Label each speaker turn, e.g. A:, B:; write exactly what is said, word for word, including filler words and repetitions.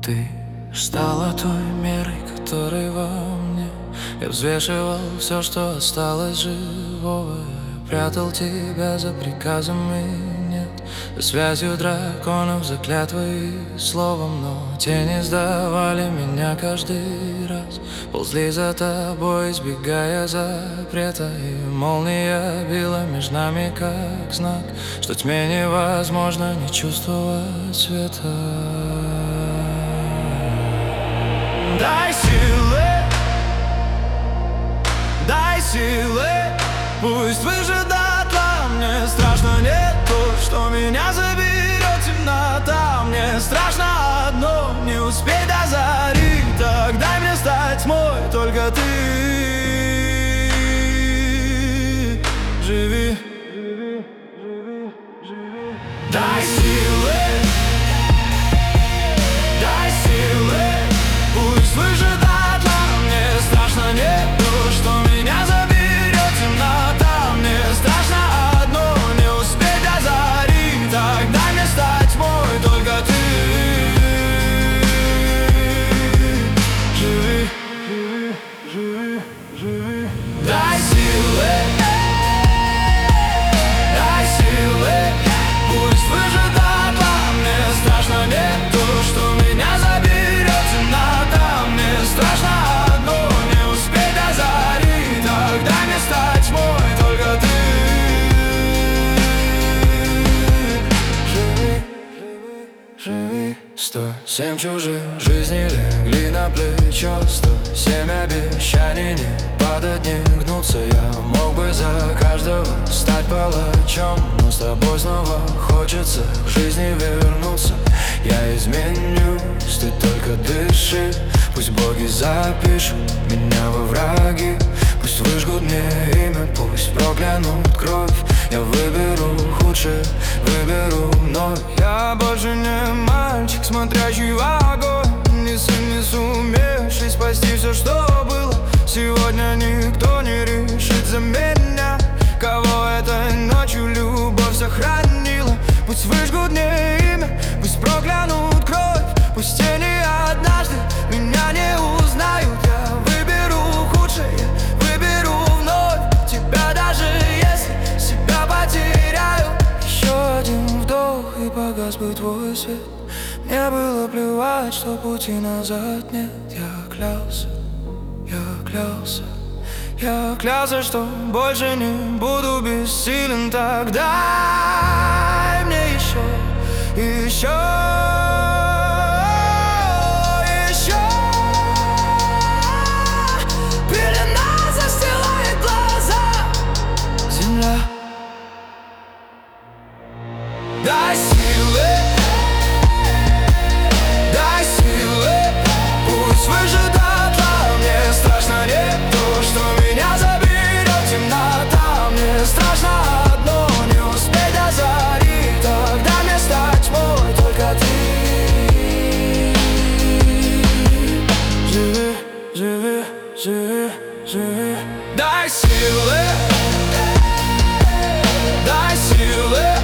A: Ты стала той мерой, которой во мне я взвешивал все, что осталось живого. Я прятал тебя за приказами, нет, за связью драконов, за клятвой и словом. Но тени сдавали меня каждый раз, ползли за тобой, избегая запрета. И молния била между нами, как знак, что тьме невозможно не чувствовать света.
B: Дай силы, дай силы, пусть выжжет дотла. Мне страшно не то, что меня заберет темнота. Мне страшно одно, не успеть до зари. Так дай мне стать тьмой, только ты. Живи, живи, живи, живи. Дай силы, дай силы, пусть выжжет дотла. Мне страшно не то, что меня заберет темнота. Мне страшно одно, не успеть до зари. Так дай мне стать тьмой, только ты. Живи, живи, живи, живи. Дай силы, дай силы, пусть выжжет дотла. Мне страшно не то, что меня заберет темнота. Мне страшно одно, не успеть до зари. Так дай мне стать тьмой, только ты. Живи, живи, живи.
A: Сто семь чужих жизней легли на плечо, сто семь обещаний не падать, не гнуться. Я мог бы за каждого стать палачом, но с тобой снова хочется к жизни вернуться. Я изменюсь, ты только дыши. Пусть боги запишут меня во враги, пусть выжгут мне имя, пусть проклянут кровь. Я выберу худшее, выберу вновь.
B: Я больше не мальчик, смотрящий в огонь, не сын, не сумевший спасти все, что было. Сегодня никто не решит за меня, кого этой ночью любовь сохранила. Пусть выжгут мне имя, пусть проклянут кровь, пусть тени однажды меня не узнают. Я выберу худшее, выберу вновь тебя, даже если себя потеряю.
A: Еще один вдох, и погас бы твой свет. Мне было плевать, что пути назад нет. Я клялся, я клялся,
B: Я клялся, что больше не буду бессилен. Так дай мне еще, еще, еще. Пелена застилает глаза, земля. Дай силы, дай силы, пусть выжжет дотла. Мне страшно не то, что меня заберет темнота. Мне страшно одно, не успеть до зари. Так дай мне стать тьмой, только ты. Живи, живи, живи, живи. Дай силы, дай силы,